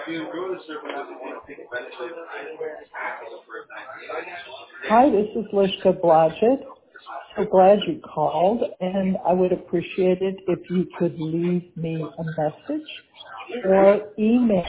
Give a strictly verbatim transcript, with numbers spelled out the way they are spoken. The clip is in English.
Hi, this is Lishka Blodgett. So glad you called, and I would appreciate it if you could leave me a message or email